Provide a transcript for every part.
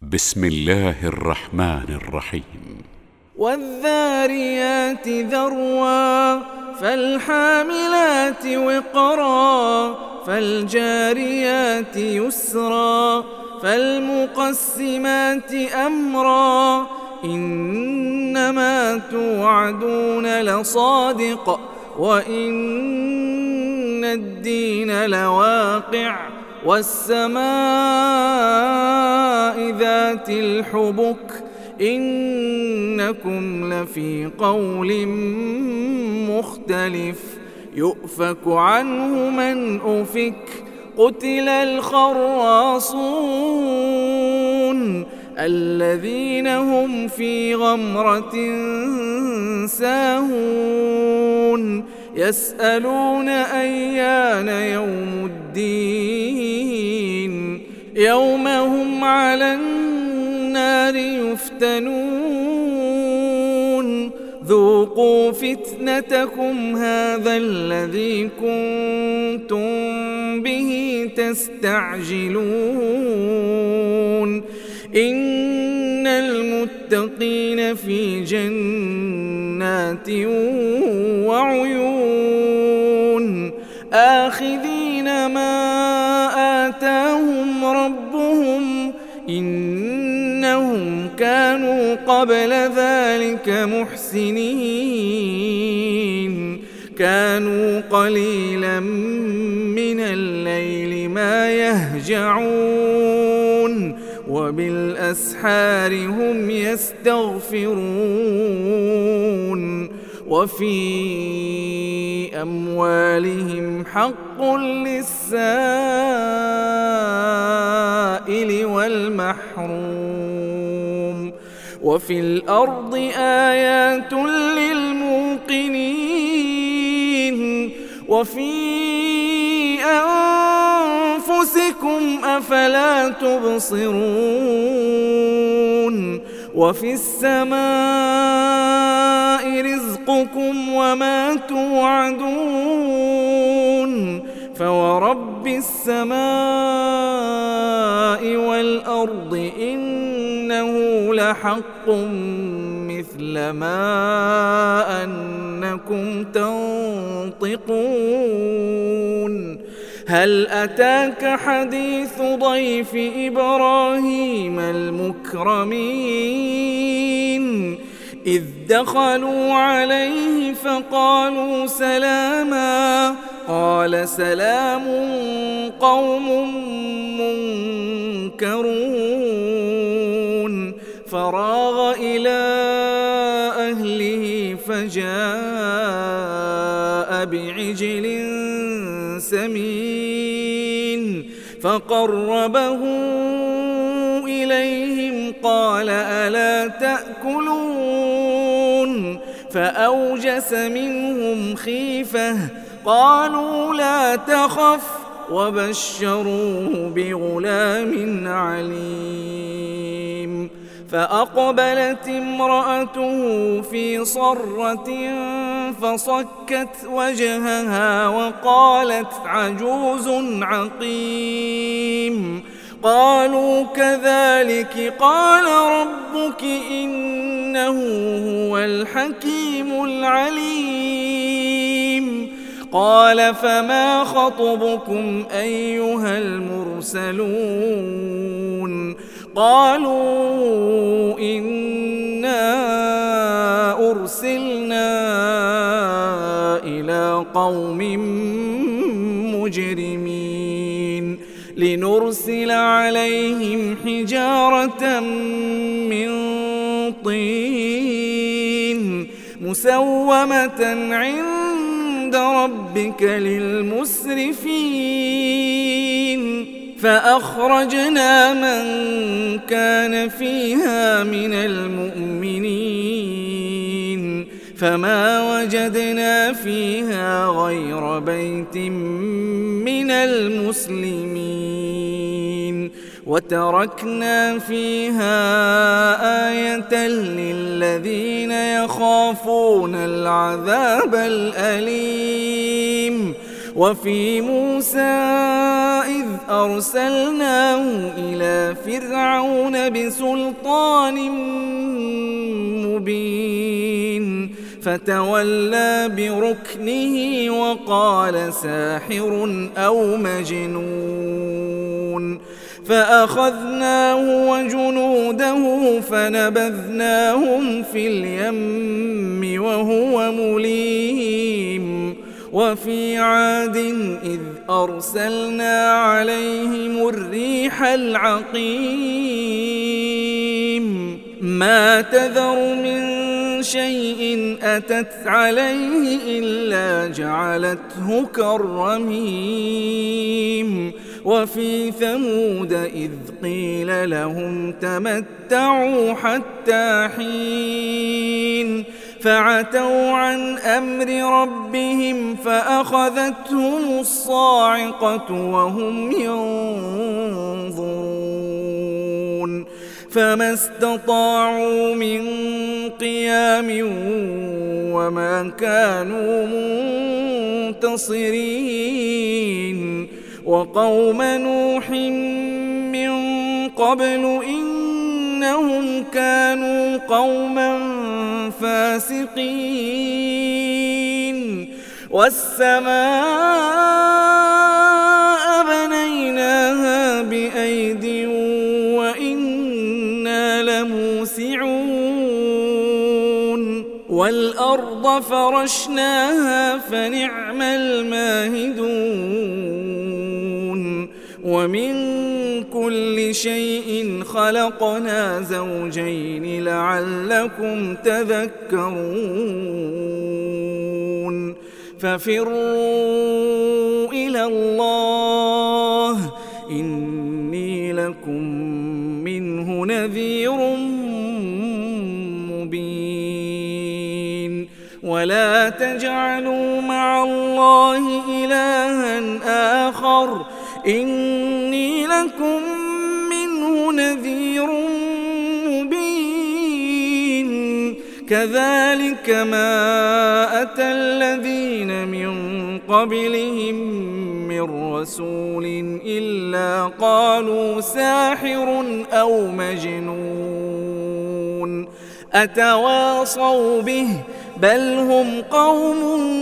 بسم الله الرحمن الرحيم. والذاريات ذروا فالحاملات وقرا فالجاريات يسرا فالمقسمات أمرا إنما توعدون لصادق وإن الدين لواقع والسماء ذات الحبك إنكم لفي قول مختلف يؤفك عنه من أفك قتل الخراصون الذين هم في غمرة ساهون يسألون أيان يوم الدين يوم هم على النار يفتنون ذوقوا فتنتكم هذا الذي كنتم به تستعجلون إن المتقين في جنات وعيون آخذين ما آتاهم ربهم إنهم كانوا قبل ذلك محسنين كانوا قليلا من الليل ما يهجعون وبالأسحار هم يستغفرون وفي أموالهم حق للسائل والمحروم وفي الأرض آيات للموقنين وفي أنفسكم أفلا تبصرون وفي السماء رزقكم وما توعدون فورب السماء والأرض إنه لحق مثل ما أنكم تنطقون هل أتاك حديث ضيف إبراهيم المكرمين إذ دخلوا عليه فقالوا سلاما قال سلام قوم منكرون فراغ إلى أهله فجاء بعجل سمين فقربه إليهم قال ألا تأكلون فأوجس منهم خيفة قالوا لا تخف وبشروه بغلام عليم فأقبلت امرأته في صرة فصكت وجهها وقالت عجوز عقيم قالوا كذلك قال ربك إنه هو الحكيم العليم قال فما خطبكم أيها المرسلون قالوا إنا أرسلنا إلى قوم مجرمين لنرسل عليهم حجارة من طين مسومة عند ربك للمسرفين فأخرجنا من كان فيها من المؤمنين فما وجدنا فيها غير بيت من المسلمين وتركنا فيها آية للذين يخافون العذاب الأليم وفي موسى إذ أرسلناه إلى فرعون بسلطان مبين فتولى بركنه وقال ساحر أو مجنون فأخذناه وجنوده فنبذناهم في اليم وهو مليم وفي عاد إذ أرسلنا عليهم الريح العقيم ما تذر من شيء أتت عليه إلا جعلته كالرميم وفي ثمود إذ قيل لهم تمتعوا حتى حين فعتوا عن أمر ربهم فأخذتهم الصاعقة وهم ينظرون فما استطاعوا من قيام وما كانوا منتصرين وقوم نوح من قبل إنهم كانوا قوما فاسقين والسماء بنيناها بأيد وإنا لموسعون والأرض فرشناها فنعم الماهدون ومن كل شيء خلقنا زوجين لعلكم تذكرون ففروا إلى الله إني لكم منه نذير مبين ولا تجعلوا مع الله إلها آخر إني لكم منه نذير مبين كذلك ما أتى الذين من قبلهم من رسول إلا قالوا ساحر أو مجنون أتواصوا به بل هم قوم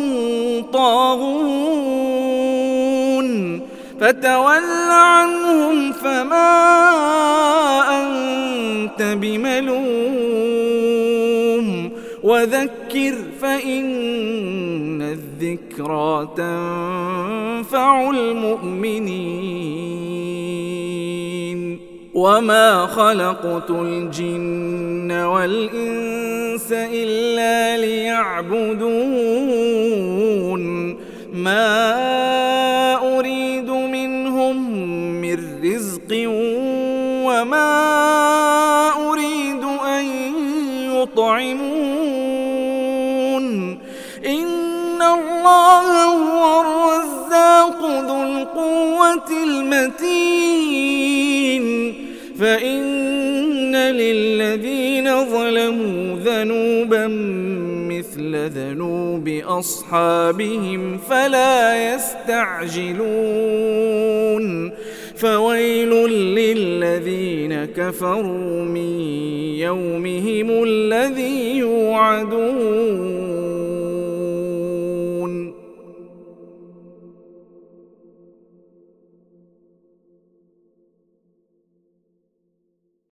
طاغون فتول عنهم فما أنت بملوم وذكر فإن الذكرى تنفع المؤمنين وما خلقت الجن والإنس إلا ليعبدون ما أريد منهم من رزق وما أريد أن يطعمون إن الله هو الرزاق ذو القوة المتين فإن للذين ظلموا ذنوبا مثل ذنوب أصحابهم فلا يستعجلون فويل للذين كفروا من يومهم الذي يوعدون